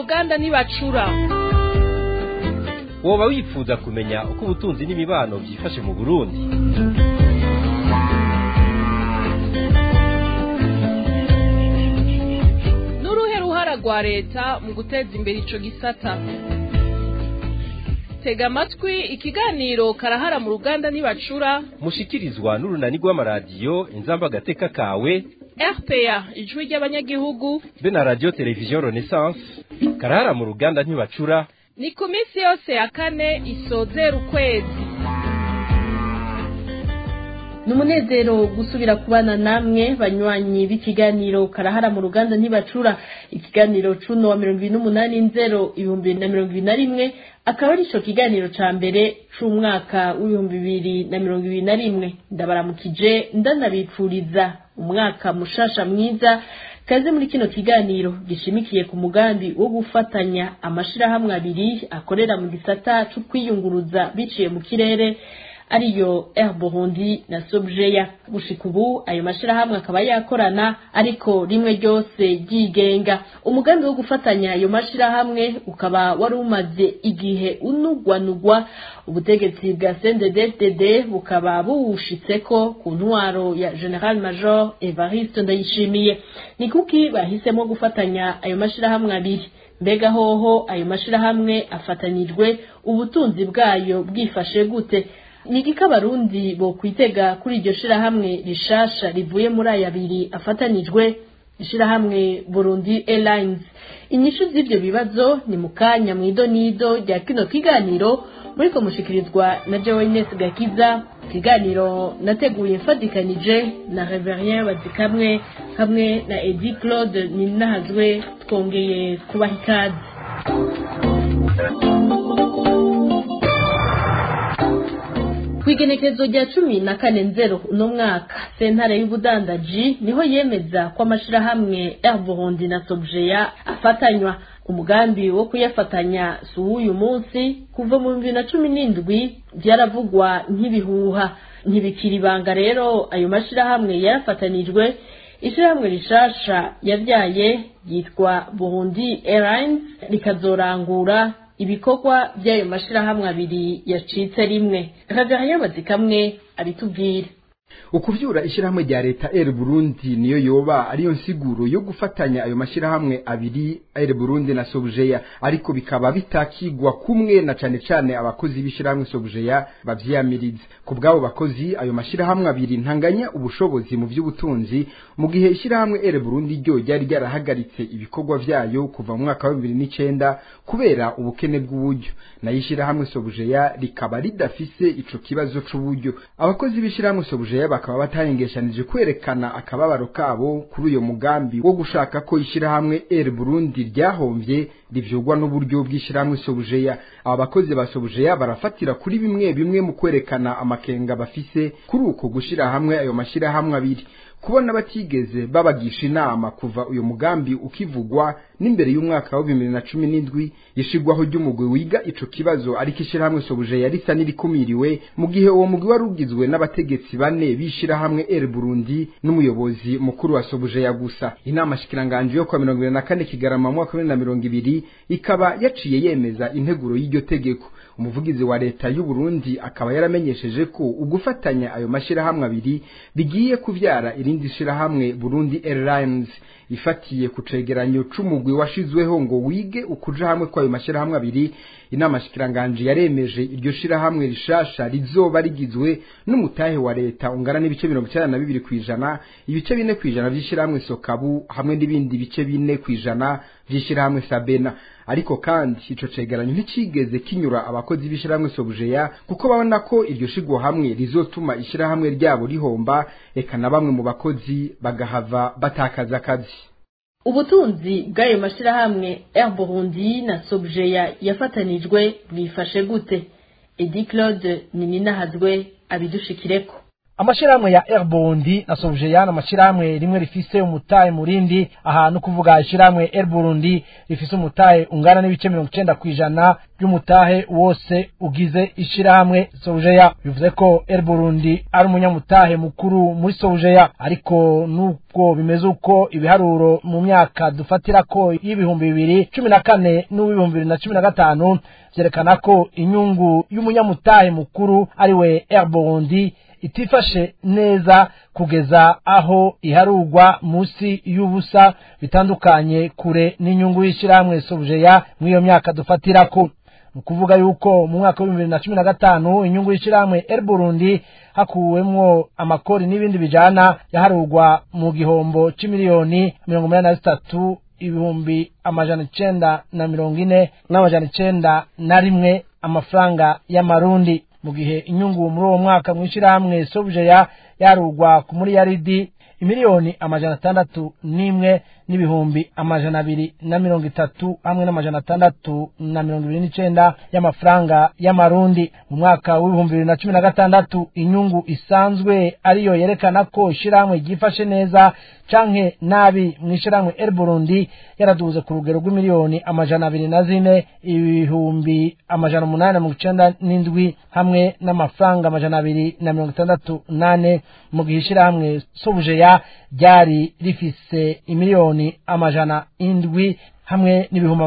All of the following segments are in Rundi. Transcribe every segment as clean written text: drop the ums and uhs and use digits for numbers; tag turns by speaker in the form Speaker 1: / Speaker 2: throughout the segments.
Speaker 1: ruganda ntibacura.
Speaker 2: Woba wifuza kumenya uko ubutunzi n'imibano byifashe mu Burundi?
Speaker 1: Nuruhe ruhara rwa leta mu guteza imbere ico gisata? Tega amatwi ikiganiro karahara mu ruganda ntibacura,
Speaker 2: mushikirizwa n'urunani rw'amaradiyo Inzamba Gateka kawe,
Speaker 1: RPA ijwi ry'abanyagihugu,
Speaker 2: be na radio television Renaissance. Karahara mu ruganda ntibacura
Speaker 1: ni ku minsi yose ya kane isozera ukwezi.
Speaker 3: Numunezero gusubira kubana namwe banywanyi b'ikiganiro karahara mu ruganda ntibacura. Ikiganiro cuno wa 28/2021 akaba ari ico kiganiro ca mbere c'umwaka w'2021. Ndabaramukije ndanabipfuriza umwaka mushasha mwiza. Kaze muri kino kiganiro gishimikiye ku mugambi wo gufatanya amashirahamwe abiri akorera mu gisata cyo kwiyunguruza biciye mu kirere ariyo Air Burundi na Sobjeya. Gushika ubu ayo mashirahamwe akaba yakorana ariko rimwe ryose ryigenga. Umugambi wo gufatanya ayo mashirahamwe ukaba wari umaze igihe unugwanugwa. Ubutegetsi bwa CNDD-FDD bukaba buwushitseko ku ntwaro ya General Major Evariste Ndayishimiye. Ni kuki bahisemo gufatanya ayo mashirahamwe abiri? Mbega hoho ayo mashirahamwe afatanijwe ubutunzi bwayo bwifashe gute? Nigika Barundi bo kwitega kuri iryo shirahamwe rishasha rivuye muri aya abiri afatanijwe, ishirahamwe Burundi Airlines? Inyishu z'ivyo bibazo ni mukanya mwidonido rya kino kiganiro muriko mushikirizwa na Jewe Ines Gakiza. Kiganiro nateguye mfadikanije na Reverien Bazikamwe hamwe na Edi Claude Ninahazwe. Twongeye kubaha ikaze. Kwigenekezo rya 14/0 uno mwaka sentare y'ubudandaji niho yemeza ko amashirahamwe Air Burundi na Sobjeya afatanywa. Umugambi wo kuyafatanya suuyu munsi kuva mu 2017 byaravugwa nk'ibihuha ntibikiribanga. Rero ayo mashirahamwe yarafatanijwe. Ishirahamwe rishasha yavyaye yitwa Burundi Airlines rikazorangura ibikorwa by'ayo mashirahamwe abiri yacitse rimwe. Reverien Bazikamwe abitubwira.
Speaker 4: Ukuvyura ishirahamwe rya leta Air Burundi niyo yoba ariyo nsiguro yo gufatanya ayo mashirahamwe abiri Air Burundi na Sobjeya, ariko bikaba bitakigwa kumwe na cane abakozi b'ishirahamwe Sobjeya bavyiyamiriza. Ku bwabo bakozi ayo mashirahamwe abiri ntanganya ubushobozi mu vy'ubutunzi, mu gihe ishirahamwe Air Burundi ryo ryari ryarahagaritse ibikorwa vyayo kuva mu mwaka wa 2009 kubera ubukene bw'uburyo, na ishirahamwe Sobjeya rikaba ridafise ico kibazo c'uburyo. Abakozi b'ishirahamwe Sobjeya bakaba batarengeshanije kwerekana akababaro kabo kuri uyo mugambi wo gushaka ko ishirahamwe Air Burundi ryahomvye rivyogwa n'uburyo bw'ishirahamwe Sobjeya. Aba bakozi ba Sobjeya barafatira kuri bimwe mu kwerekana amakenga bafise kuri uko gushira hamwe ayo mashirahamwe abiri, kubona batigeze babagisha inama kuva uyo mugambi ukivugwa n'imbere y'umwaka wa 2017 yishigwaho ry'umugwi wiga ico kibazo, ariko ishirahamwe Sobjeya risa n'irikumiriwe mu gihe uwo mugwi warugizwe n'abategetsi bane bishira hamwe Air Burundi n'umuyobozi mukuru wa Sobjeya gusa. Inama shikiranganje yo kwa 24 Kigarama mu mwaka wa 2020 ikaba yaciye yemeza integuro y'iryo tegeko. Umuvugizi wa leta y'u Burundi akaba yaramenyesheje ko ugufatanya ayo mashirahamwe abiri bigiye kuvyara irindi shirahamwe Burundi Airlines. Ifatiye ku cegeranyo c'umugwi washizweho ngo wige ukuja hamwe kwa ayo mashirahamwe abiri, inama shikiranganje yaremeje iryo shirahamwe rishasha rizoba rigizwe n'umutahe wa leta ungana n'ibice 92%, ibice 4% vy'ishirahamwe Sokabu hamwe n'ibindi bice 4% vy'ishirahamwe Sabena. Ariko kandi ico cegeranyo nticigeze kinyura abakozi b'ishirahamwe Sobjeya kuko babona ko iryo shigo hamwe rizotuma ishirahamwe ryabo rihomba, eka na bamwe mu bakozi bagahava batakaza akazi.
Speaker 3: Ubutunzi bw'ayo mashirahamwe Air Burundi na Sobjeya yafatanijwe bwifashe gute? Edi Claude Ninahazwe abidushikireko.
Speaker 5: amashirahamwe ya Airburundi na Sobujeya n'amashirahamwe rimwe rifise umutahe murindi ahantu kuvuga ishirahamwe Airburundi rifise umutahe ungana n'ibice 90% by'umutahe wose ugize ishirahamwe Sobujeya. Bivuze ko Airburundi ari umunyamutahe mukuru muri Sobujeya, ariko nubwo bimeze uko ibiharuro mu myaka dufatira ko y'ibihumbi 2014 n'u2015 vyerekana ko inyungu y'umunyamutahe mukuru ariwe Airburundi itifashe neza kugeza aho iharugwa musi y'ubusa, bitandukanye kure n'inyungu y'ishiramwe Sobujeya mw'iyo myaka dufatirako. Nukuvuga yuko mu mwaka wa 2015 inyungu y'ishiramwe Airburundi hakuwemwo amakori n'ibindi bijana yaharugwa mu gihombo c'imiliyoni 83 ibihumbi 940 amafaranga y'amarundi, mu gihe inyungu muri uwo mwaka mw'ishiramwe Sobujeya yarugwa ku muri yaridi imiliyoni 601 n'ibihumbi 230 hamwe n'629 y'amafaranga y'amarundi. Mu mwaka wa 2016 inyungu isanzwe ariyo yerekana ko ishiramwe gifashe neza canke nabi mw'ishiramwe Airburundi yaraduze ku rugero rw'imiliyoni 204 ibihumbi 897 hamwe n'amafaranga 268, mu gihe ishiramwe Sobujeya ryari rifise imiliyoni 700 hamwe n'ibihumbi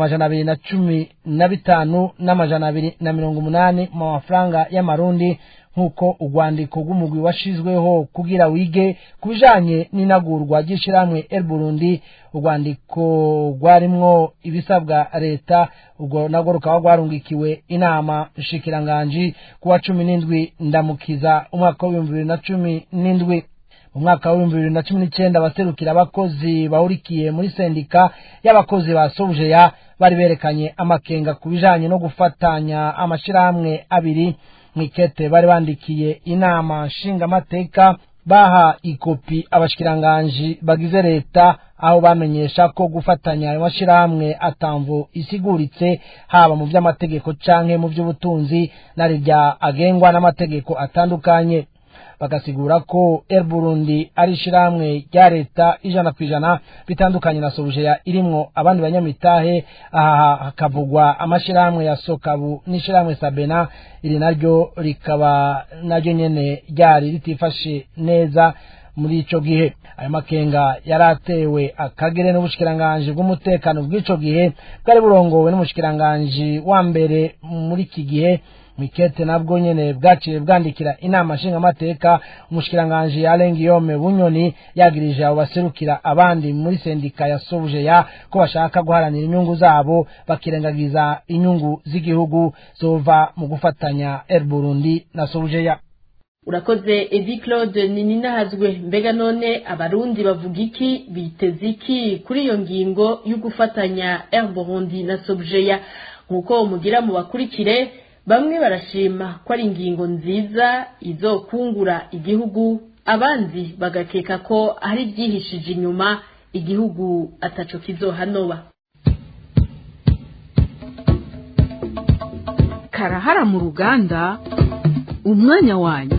Speaker 5: 215 n'amajana mu mafaranga y'amarundi, nkuko urwandiko rw'umugwi washizweho kugira wige kubijanye n'inagurwa ry'ishiramwe Airburundi. Urwandiko rwarimwo ibisabwa leta, ubwo nagwo rukaba rwarungikiwe inama nshikiranganji kuwa 17 ndamukiza umwaka wa 2017. Mu mwaka wa 2019 abaserukira abakozi bahurikiye muri sendika y'abakozi ba Sobujeya bari berekanye amakenga kubijanye no gufatanya amashirahamwe abiri. Mwikete bari bandikiye inama nshingamateka baha ikopi abashikiranganji bagize leta, aho bamenyesha ko gufatanya ayo mashirahamwe atamvo isiguritse haba mu vy'amategeko canke mu vy'ubutunzi narirya agengwa n'amategeko atandukanye. Bagasigura ko Airburundi ari ishiramwe rya leta 100% bitandukanye na Sobujeya irimwo abandi banyamitahe. Aha hakavugwa amashiramwe ya Sokabu n'ishiramwe Sabena, iri naryo rikaba naryo nyene ryari ritifashe neza muri ico gihe. Ayo makenga yaratewe akagere n'ubushikiranganje bw'umutekano bw'ico gihe bwari burongowe n'umushikiranganje wa mbere muri iki gihe. Mwikete nabwo nyene bwaciye bwandikira inama nshingamateka umushikiranganje Alengiyome Bunyoni yagirije abo baserukira abandi muri sendika ya Sobujeya ko bashaka guharanira inyungu zabo bakirengagiza inyungu z'igihugu zova mu gufatanya Airburundi na Sobujeya.
Speaker 3: Urakoze Edi Claude Nininahazwe. Mbega none abarundi bavuga iki, biteze iki kuri iyo ngingo yo gufatanya Airburundi na Sobujeya? Nkuko mugira mu bakurikire, bamwe barashima ko ari ingingo nziza izokungura igihugu, abandi bagakeka ko ari byihishije inyuma igihugu ataco kizohanoba.
Speaker 1: Karahara mu ruganda, umwanya wanyu.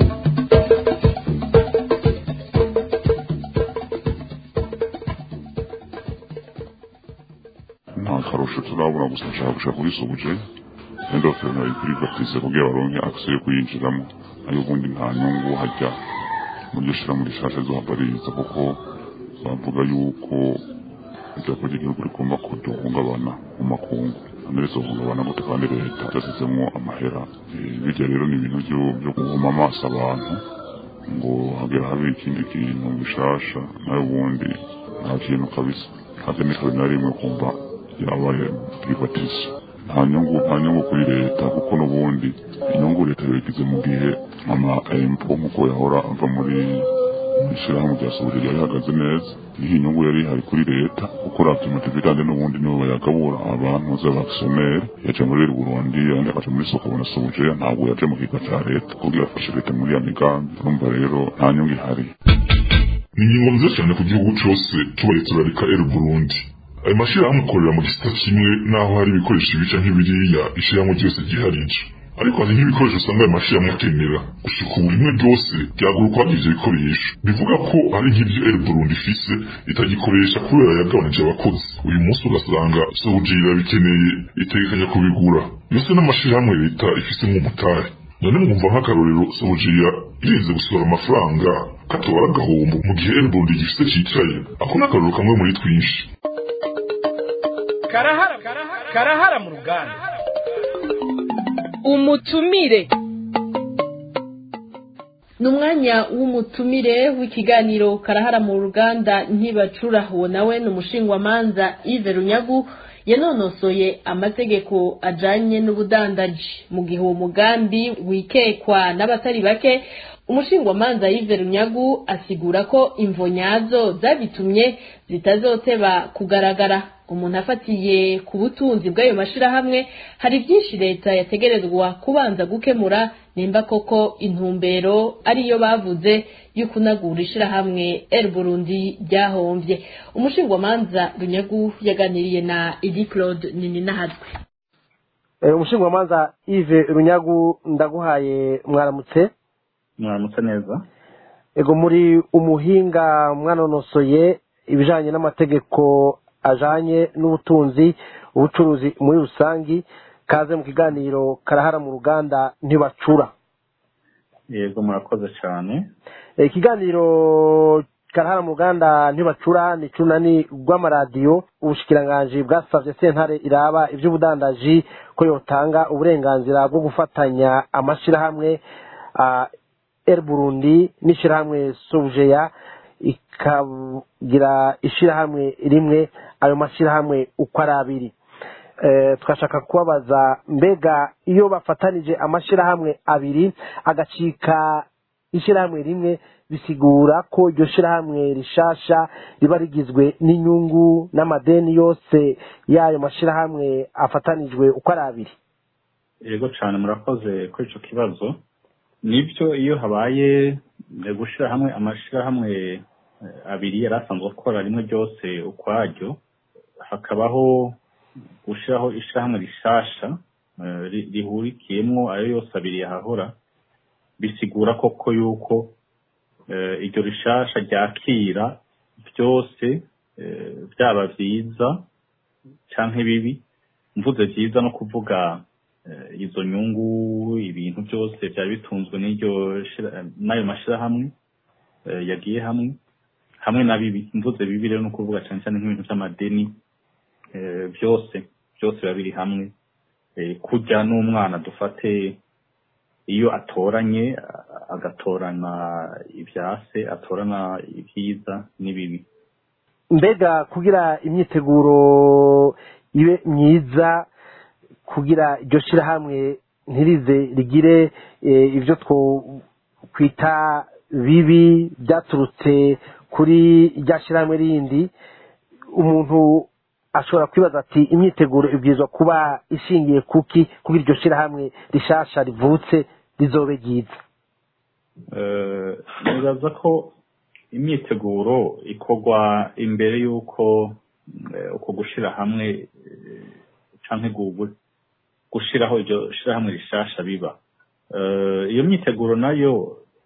Speaker 6: Nta karusho turabona gusa nshaka kuri Sobujeya ndofero na privatize kugira baronke access kuyinjiramo, ayo bundi nta nyungu hajya muri shira muri shasha zo habariza, kuko bavuga yuko igihugu cy'igihugu rigomba kuduhungabana mu makungu amerezo hungabana gute kandi leta yasizemwo amahera. Bijya rero ni ibintu byo guhuma amaso abantu ngo hagera habe ikindi kintu bishasha, nayo bundi nta kintu kabisa hatemekwe na rimwe kumva yabaye privatize. Nta nyungu kuri leta, kuko n'ubundi inyungu leta yagize mu gihe impfu nk'uko yahora ava muri ishyirahamwe rya Sobujeya yahagaze neza. Iyi nyungu yari ihari kuri leta kuko ravyimativitande n'ubundi nibo bayagabura abantu z'abasomeri yaje muri Burundi yandi akaje muri Sokabu na Sobujeya, ntabwo yaje mu kigo cya leta kugira afashe leta muri ya migambi. Urumva rero nta nyungu ihari.
Speaker 7: Ni ingingo nziza cyane ku gihugu cyose tubaretse bareka Airburundi. Ayo mashirahamwe akorera mu gisata kimwe naho hari ibikoresho bica nk'ibiriya ishyirahamwe cyose giharije. ariko hari nk'ibikoresho usanga ayo mashirahamwe akenera gushika ubu rimwe ryose ryagura ukwabyo ivyo bikoresho bivuga ko hari nk'ivyo Burundi ifise itagikoresha kubera yagabanije abakozi uyu munsi ugasanga Sogera bikeneye itegekanya kubigura yose n'amashirahamwe leta ifise nk'umutari none mwumva nk'akarorero Sogera irinze gusohora amafaranga katobara agahombo mu gihe Burundi gifise cicaye ako n'akarorero kamwe muri twinshi
Speaker 2: karahara mu ruganda
Speaker 1: umutumire
Speaker 3: n'umwanya w'umutumire w'ikiganiro karahara mu ruganda ntibacura uwo nawe ni umushingwamanza Yves Runyagu yanonosoye amategeko ajanye n'ubudandaji mu gihe uwo mugambi wikekwa n'abatari bake umushingwamanza Yves Runyagu asigura ko imvo nyazo zabitumye zitazoteba kugaragara umuntu afatiye ku butunzi bw'ayo mashirahamwe hari byinshi leta yategerezwa kubanza gukemura nimba koko intumbero ariyo bavuze y'ukunagura ishirahamwe Burundi ryahomvye umushingwamanza Runyagu yaganiriye na Edi Claude Nininahazwe
Speaker 5: umushingwamanza Yves Runyagu ndaguhaye mwaramutse
Speaker 8: neza
Speaker 5: ego muri umuhinga mwanonosoye ibijanye n'amategeko ajanye n'ubutunzi ubucuruzi muri rusangi kaze mu kiganiro karahara mu ruganda ntibacura
Speaker 8: yego murakoze cyane
Speaker 5: ikiganiro karahara mu ruganda ntibacura ni cunani rw'amaradiyo ubushikiranganji bwasavye sentare iraba ivy'ubudandaji ko yotanga uburenganzira bwo gufatanya amashirahamwe Burundi n'ishirahamwe Sogea ikagira ishirahamwe rimwe ayo mashirahamwe uko ari abiri twashaka kubabaza mbega iyo bafatanije amashirahamwe abiri agacika ishirahamwe rimwe bisigura ko iryo shirahamwe rishasha riba rigizwe n'inyungu n'amadeni yose y'ayo mashirahamwe afatanijwe uko ari abiri
Speaker 8: yego cyane murakoze kuri ico kibazo nibyo iyo habaye gushira hamwe amashirahamwe abiri yarasanzwe akora rimwe ryose ukwaryo hakabaho gushiraho ishirahamwe rishasha rihurikiyemwo ayo yose abiri yahahora bisigura koko yuko iryo rishasha ryakira byose byaba vyiza canke bibi mvuze vyiza no kuvuga izo nyungu ibintu byose byari bitunzwe n'ayo mashirahamwe yagiye hamwe na bibi mvuze bibi rero no kuvuga cyane cyane nk'ibintu by'amadeni byose biba biri hamwe kujya n'umwana dufate iyo atoranye agatorana ibyase atorana ibyiza n'ibibi
Speaker 5: mbega kugira imyiteguro ibe myiza kugira iryo shirahamwe ntirize rigire ibyo kwita bibi byaturutse kuri irya shirahamwe rindi umuntu ashobora kwibaza ati imyiteguro ibwirizwa kuba ishingiye kuki kugira iryo shirahamwe rishasha rivutse rizobe ryiza
Speaker 8: nibaza ko imyiteguro ikorwa imbere y'uko uko gushira hamwe canke gushiraho iryo shirahamwe rishasha biba iyo myiteguro nayo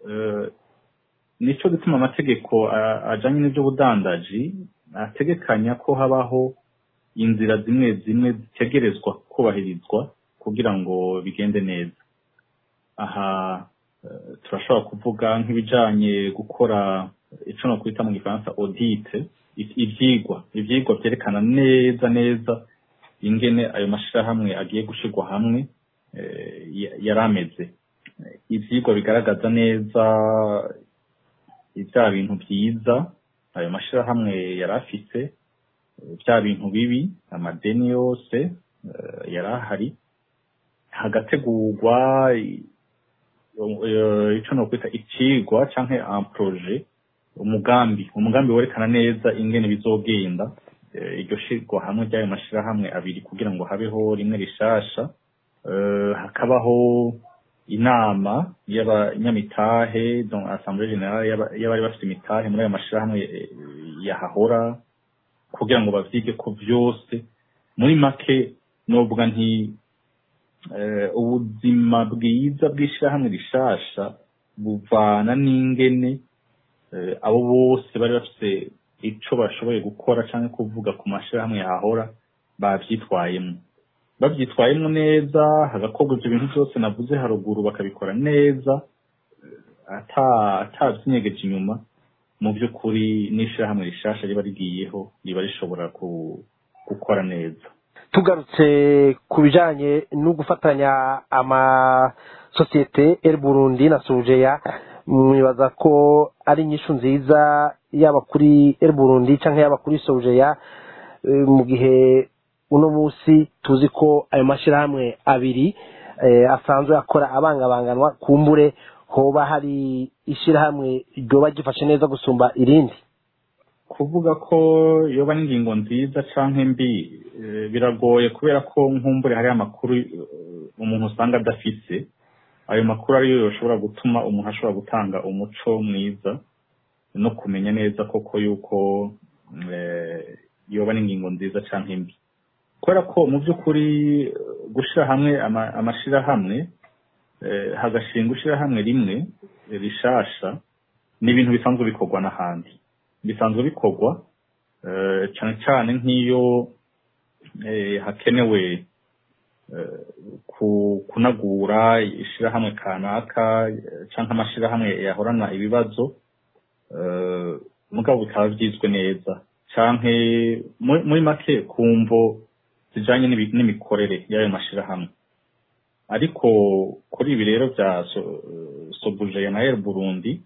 Speaker 8: nico gituma amategeko ajanye n'ivy'ubudandaji ategekanya ko habaho inzira zimwe zimwe zitegerezwa kubahirizwa kugira ngo bigende neza aha turashobora kuvuga nk'ibijanye gukora ico no kwita mu gifaransa audit ivyigwa vyerekana neza ingene ayo mashirahamwe agiye gushirwa hamwe yarameze ivyigwa bigaragaza neza ibya bintu byiza ayo mashirahamwe yarafise bya bintu bibi amadeni yose yarahari hagategurwa ico no kwita icigwa canke un projet umugambi werekana neza ingene bizogenda iryo shirwa hamwe ry'ayo mashirahamwe abiri kugira ngo habeho rimwe rishasha hakabaho inama y'abanyamitahe donc assemblée générale y'abari bafite imitahe muri ayo mashirahamwe yahahora kugira ngo bavyige ko vyose muri make novuga nti ubuzima bwiza bw'ishirahamwe rishasha buvana n'ingene abo bose bari bafite ico bashoboye gukora canke kuvuga ku mashirahamwe yahora bavyitwayemo neza, hagakorwa ivyo bintu byose navuze haruguru bakabikora neza atavyinyegeje inyuma. Mu by'ukuri n'ishirahamwe rishasha riba rigiyeho riba rishobora gukora neza.
Speaker 9: Tugarutse ku bijanye no gufatanya amasosiyete El Burundi na Sobujeya, mwibaza ko ari inyishu nziza yaba kuri El Burundi canke yaba kuri Sobujeya, mu gihe uno musi tuzi ko ayo mashirahamwe abiri asanzwe akora abangabanganwa, kumbure hoba hari ishirahamwe ryoba gifashe neza gusumba irindi?
Speaker 8: Kuvuga ko yoba n'ingingo nziza canke mbi biragoye, kubera ko nkumbure hari amakuru umuntu usanga adafise. Ayo makuru ariyo yoshobora gutuma umuntu ashobora gutanga umuco mwiza no kumenya neza koko yuko yoba n'ingingo nziza canke mbi, kubera ko mu by'ukuri gushira hamwe amashirahamwe hagashinga ishirahamwe rimwe rishasha ni ibintu bisanzwe bikorwa n'ahandi, bisanzwe bikorwa cyane cyane nk'iyo hakenewe kunagura ishirahamwe kanaka canke amashirahamwe yahorana ibibazo, mugabo bikaba byizwe neza canke muri make kumvo zijanye n'imikorere y'ayo mashirahamwe. Ariko kuri ibi rero bya Sobujeya na El Burundi,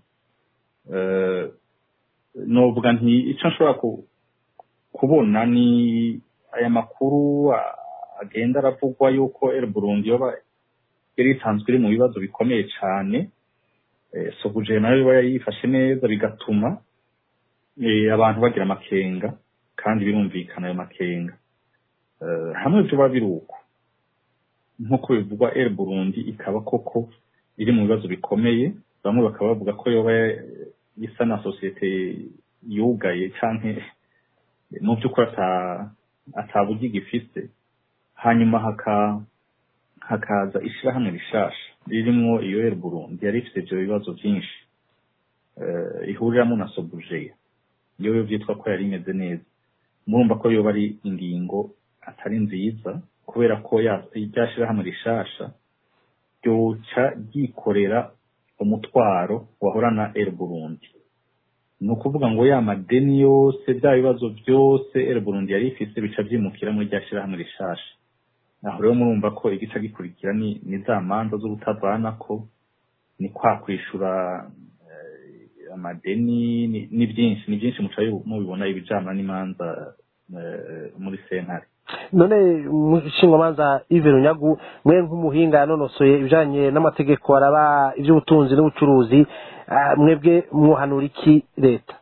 Speaker 8: novuga nti ico nshobora kubona ni aya makuru agenda aravugwa yuko El Burundi yoba yari isanzwe iri mu bibazo bikomeye cane. Sobujeya nayo yoba yifashe neza, bigatuma abantu bagira amakenga, kandi birumvikana ayo makenga. Hamwe byo babiruko nkuko bivugwa El Burundi ikaba koko iri mu bibazo bikomeye, bamwe bakaba bavuga ko yoba isa na societe yugaye canke mu by'ukuri atabugi gifise. Hanyuma hakaza ishirahamwe rishasha ririmwo iyo El Burundi yari ifite ivyo bibazo byinshi, ihuriramo na Sobujeya yo vyitwa ko yari imeze neza. Murumva ko yoba ari ingingo atari nziza, kubera ko ryashirahamwe rishasha ryoca ryikorera umutwaro wahorana El Burundi. Ni ukuvuga ngo ya madeni yose, bya bibazo byose El Burundi yari ifise bica vyimukira muri ryashirahamwe rishasha. Aho rero murumva ko igica gikurikira ni za manza zo gutavanako, ni kwa kwishura amadeni, ni byinshi muca mubibona ibijana n'imanza muri sentare.
Speaker 9: None mushingwamanza Yves Runyagu, mwe nk'umuhinga yanonosoye ibijanye n'amategeko araba ivy'ubutunzi n'ubucuruzi, mwebwe mwohanura iki leta?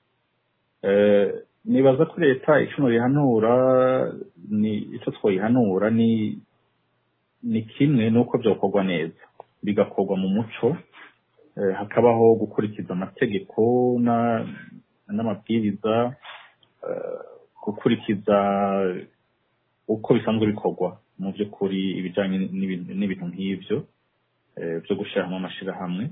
Speaker 8: Nibaza ko leta ico rihanura ico twoyihanura ni kimwe nuko byokorwa neza, bigakorwa mu muco, hakabaho gukurikiza amategeko n'amabwiriza, gukurikiza uko bisanzwe bikorwa mu by'ukuri ibijanye n'ibintu nk'ivyo byo gushira hamwe amashirahamwe.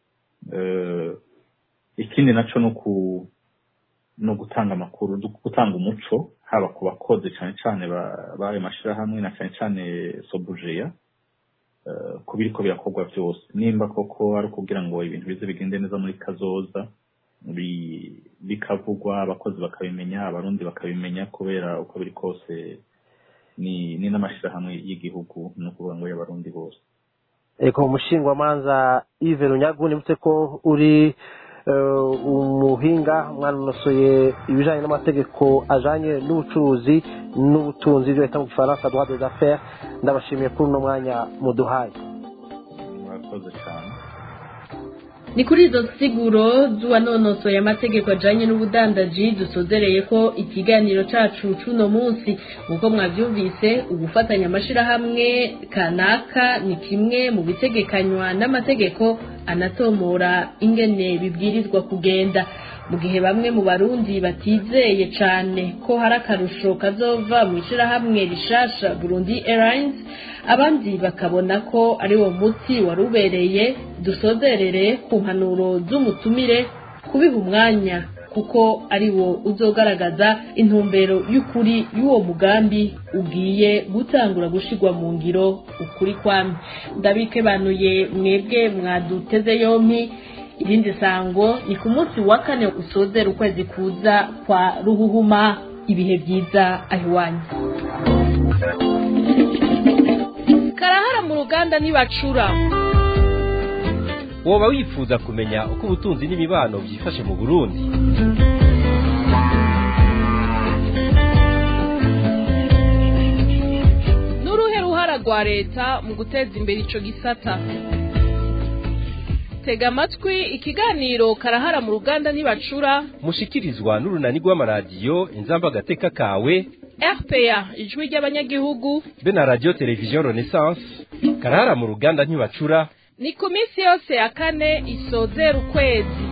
Speaker 8: Ikindi naco no gutanga amakuru, gutanga umuco haba ku bakozi cane cane b'ayo mashirahamwe na cane cane Sobujeya, ku biriko birakorwa byose, nimba koko ari kugira ngo ibintu bize bigende neza muri kazoza, bikavugwa, abakozi bakabimenya, abarundi bakabimenya, kubera uko biri kose ni n'amashirahamwe y'igihugu, no kuvuga ngo y'abarundi bose.
Speaker 9: Eko mushingwamanza Yves Runyagu, nibutse ko uri umuhinga mwanonosoye ibijanye n'amategeko ajanye n'ubucuruzi n'ubutunzi, byo bita mu Gifaransa droit des affaires. Ndabashimiye kuri uno mwanya muduhaye.
Speaker 8: Murakoze cyane.
Speaker 3: Ni kuri izo siguro z'uwanonosoye amategeko ajanye n'ubudandaji dusozereye ko ikiganiro cacu cuno munsi. Uko mwavyumvise, ugufatanya amashirahamwe kanaka ni kimwe mu bitegekanywa n'amategeko anatomora ingene bibwirizwa kugenda mu gihe bamwe mu barundi batizeye cane ko hari akarusho kazova mu ishirahamwe rishasha Burundi Airlines abandi bakabona ko ari wo muti warubereye. Dusozerere ku mpanuro z'umutumire kubiha umwanya kuko ari wo uzogaragaza intumbero y'ukuri y'uwo mugambi ugiye gutangura gushigwa mu ngiro ukuri kwamwe. Ndabikebanuye mwebwe mwaduteze yompi. Irindi sango ni ku munsi wa kane usozera ukwezi kuza kwa Ruhuhuma. Ibihe byiza ahiwanyu.
Speaker 1: Karahara mu ruganda ntibacura.
Speaker 2: Woba wifuza kumenya uko ubutunzi n'imibano byifashe mu Burundi?
Speaker 1: N'uruhe ruhara rwa leta mu guteza imbere ico gisata? Tega amatwi ikiganiro Karahara mu ruganda ntibacura
Speaker 2: mushikirizwa n'urunani rw'amaradiyo Inzamba Agateka kawe,
Speaker 1: RPA ijwi ry'abanyagihugu,
Speaker 2: be na radio television Renaissance. Karahara mu ruganda ntibacura
Speaker 1: ni ku minsi yose ya kane isozera ukwezi.